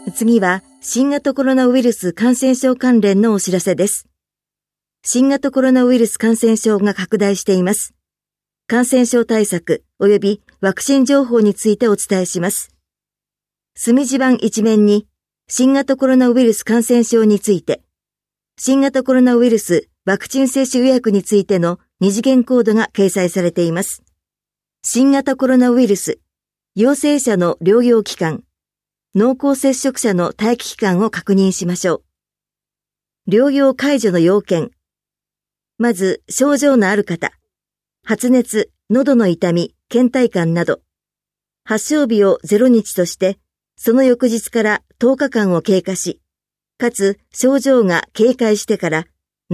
次は新型コロナウイルス感染症関連のお知らせです。新型コロナウイルス感染症が拡大しています。感染症対策及びワクチン情報についてお伝えします。墨地版一面に新型コロナウイルス感染症について、新型コロナウイルスワクチン接種予約についての二次元コードが掲載されています。新型コロナウイルス、陽性者の療養期間、濃厚接触者の待機期間を確認しましょう。療養解除の要件。まず、症状のある方、発熱、喉の痛み、倦怠感など、発症日を0日として、その翌日から10日間を経過し、かつ症状が軽快してから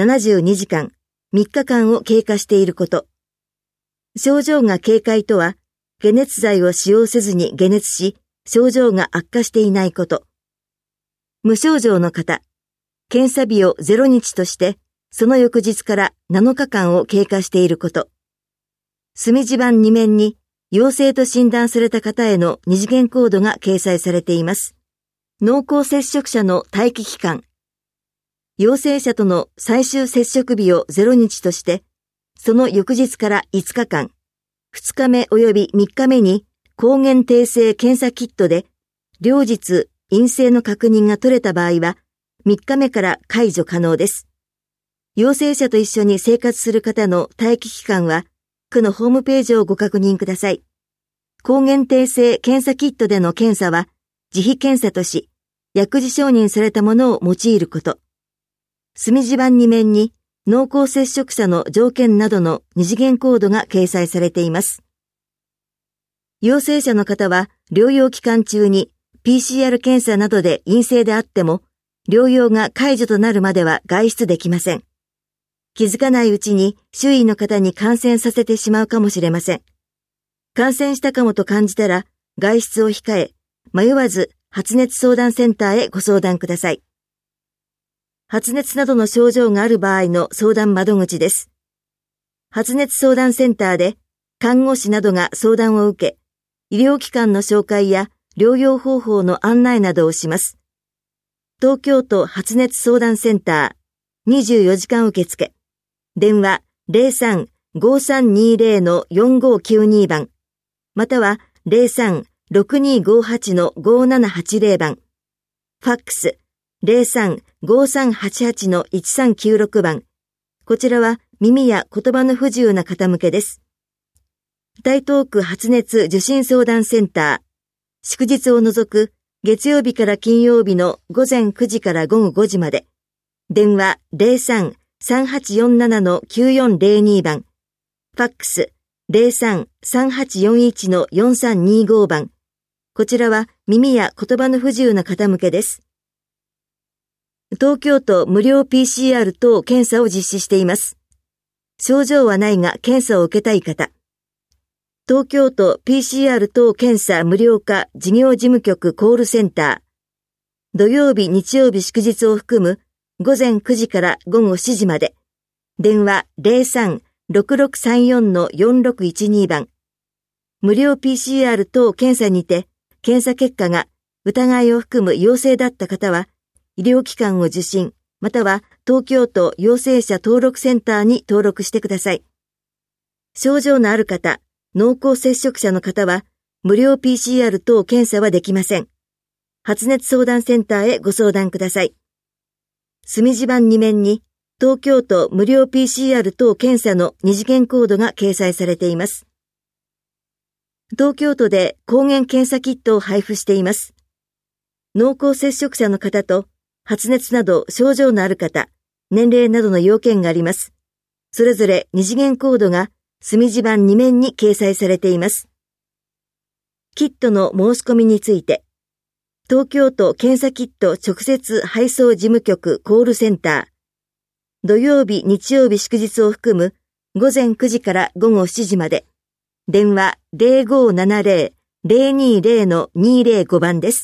72時間、3日間を経過していること。症状が軽快とは、解熱剤を使用せずに解熱し、症状が悪化していないこと。無症状の方、検査日を0日として、その翌日から7日間を経過していること。墨地版2面に、陽性と診断された方への二次元コードが掲載されています。濃厚接触者の待機期間。陽性者との最終接触日を0日として、その翌日から5日間、2日目及び3日目に抗原定性検査キットで、両日陰性の確認が取れた場合は、3日目から解除可能です。陽性者と一緒に生活する方の待機期間は、区のホームページをご確認ください。抗原定性検査キットでの検査は、自費検査とし、薬事承認されたものを用いること。墨地版2面に、濃厚接触者の条件などの二次元コードが掲載されています。陽性者の方は、療養期間中に PCR 検査などで陰性であっても、療養が解除となるまでは外出できません。気づかないうちに周囲の方に感染させてしまうかもしれません。感染したかもと感じたら、外出を控え、迷わず発熱相談センターへご相談ください。発熱などの症状がある場合の相談窓口です。発熱相談センターで、看護師などが相談を受け、医療機関の紹介や療養方法の案内などをします。東京都発熱相談センター24時間受付。電話 03-5320-4592 番。または 03-6258-5780 番。ファックス 03-5388-1396 番。こちらは耳や言葉の不自由な方向けです。台東区発熱受診相談センター。祝日を除く月曜日から金曜日の午前9時から午後5時まで。電話 03-3847-9402 番。ファックス 03-3841-4325 番。こちらは耳や言葉の不自由な方向けです。東京都無料 PCR 等検査を実施しています。症状はないが検査を受けたい方。東京都 PCR 等検査無料化事業事務局コールセンター。土曜日、日曜日祝日を含む午前9時から午後7時まで。電話 03-6634-4612 番。無料 PCR 等検査にて、検査結果が疑いを含む陽性だった方は、医療機関を受診、または東京都陽性者登録センターに登録してください。症状のある方、濃厚接触者の方は、無料 PCR 等検査はできません。発熱相談センターへご相談ください。墨地版2面に、東京都無料 PCR 等検査の二次元コードが掲載されています。東京都で抗原検査キットを配布しています。濃厚接触者の方と、発熱など症状のある方、年齢などの要件があります。それぞれ二次元コードが墨地版2面に掲載されています。キットの申し込みについて、東京都検査キット直接配送事務局コールセンター。土曜日、日曜日祝日を含む午前9時から午後7時まで。電話 0570-020-205 番です。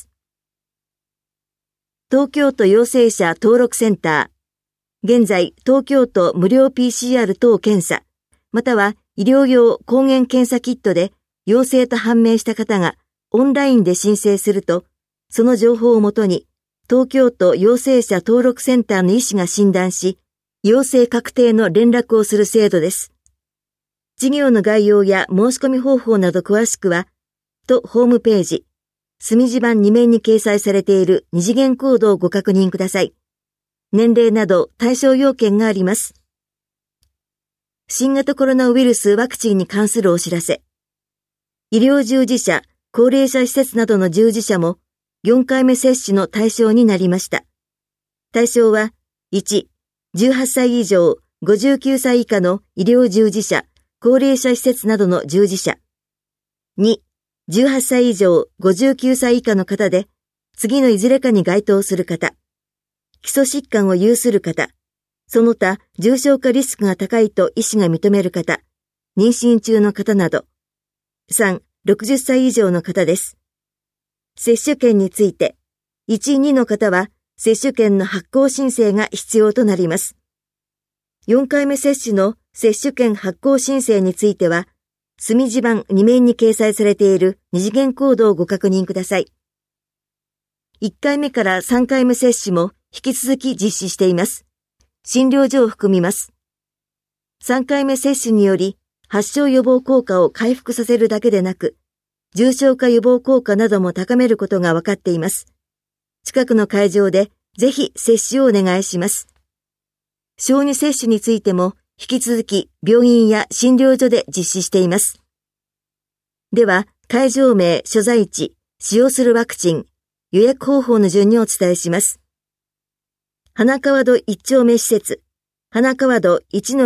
東京都陽性者登録センター。現在、東京都無料 PCR 等検査、または医療用抗原検査キットで陽性と判明した方がオンラインで申請すると、 その情報をもとに、東京都陽性者登録センターの医師が診断し、陽性確定の連絡をする制度です。事業の概要や申し込み方法など詳しくは、都ホームページ、墨字版2面に掲載されている二次元コードをご確認ください。年齢など対象要件があります。新型コロナウイルスワクチンに関するお知らせ。医療従事者、高齢者施設などの従事者も4回目接種の対象になりました。対象は、1、18歳以上、59歳以下の医療従事者、高齢者施設などの従事者。2、18歳以上、59歳以下の方で、次のいずれかに該当する方。基礎疾患を有する方。その他、重症化リスクが高いと医師が認める方。妊娠中の方など。3、60歳以上の方です。接種券について、1、2の方は、接種券の発行申請が必要となります。4回目接種の接種券発行申請については、墨字版2面に掲載されている二次元コードをご確認ください。1回目から3回目接種も引き続き実施しています。診療所を含みます。3回目接種により発症予防効果を回復させるだけでなく、重症化予防効果なども高めることが分かっています。近くの会場でぜひ接種をお願いします。小児接種についても引き続き病院や診療所で実施しています。では、会場名、所在地、使用するワクチン、予約方法の順にお伝えします。花川戸1丁目施設、花川戸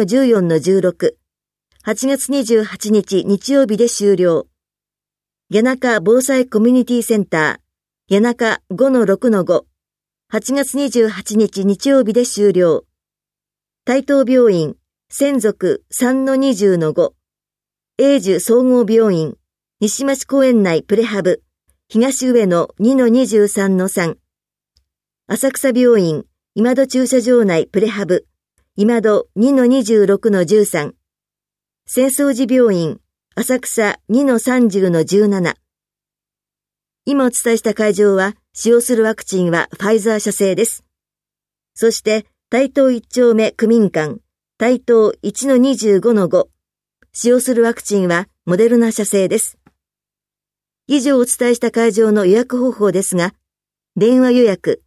1-14-16、8月28日日曜日で終了。谷中防災コミュニティセンター、谷中 5-6-5、8月28日日曜日で終了。台東病院、専属 3-20-5、永寿総合病院、西町公園内プレハブ、東上野 2-23-3、浅草病院、今戸駐車場内プレハブ、今戸 2-26-13、浅草寺病院、浅草 2-30-17。今お伝えした会場は、使用するワクチンはファイザー社製です。そして、台東1丁目区民館、台東 1-25-5。使用するワクチンはモデルナ社製です。以上お伝えした会場の予約方法ですが、電話予約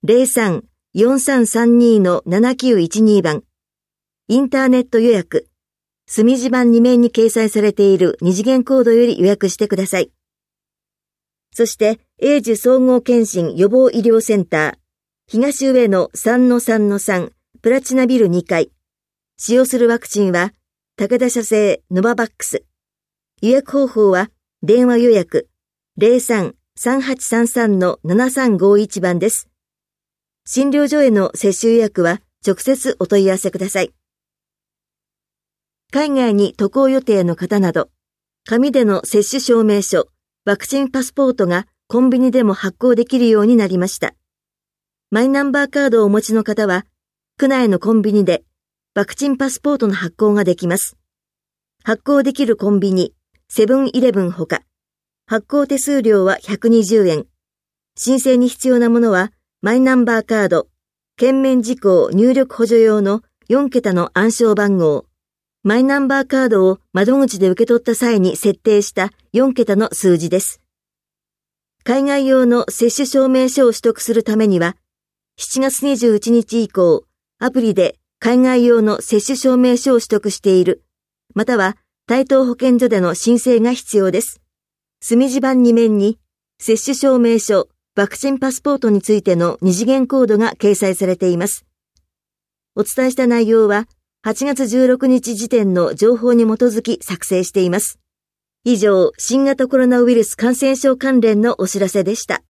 03-4332-7912 番、インターネット予約、墨字版2面に掲載されている二次元コードより予約してください。そして、永寿総合健診予防医療センター、東上野 3-3-3 プラチナビル2階。使用するワクチンは、武田社製ノババックス。予約方法は、電話予約 03-3833-7351 番です。診療所への接種予約は、直接お問い合わせください。海外に渡航予定の方など、紙での接種証明書、ワクチンパスポートがコンビニでも発行できるようになりました。マイナンバーカードをお持ちの方は、区内のコンビニでワクチンパスポートの発行ができます。発行できるコンビニ、セブンイレブンほか、発行手数料は120円。申請に必要なものは、マイナンバーカード、券面事項入力補助用の4桁の暗証番号、マイナンバーカードを窓口で受け取った際に設定した4桁の数字です。海外用の接種証明書を取得するためには、7月21日以降、アプリで海外用の接種証明書を取得している、または台東保健所での申請が必要です。墨字版2面に、接種証明書、ワクチンパスポートについての二次元コードが掲載されています。お伝えした内容は、8月16日時点の情報に基づき作成しています。以上、新型コロナウイルス感染症関連のお知らせでした。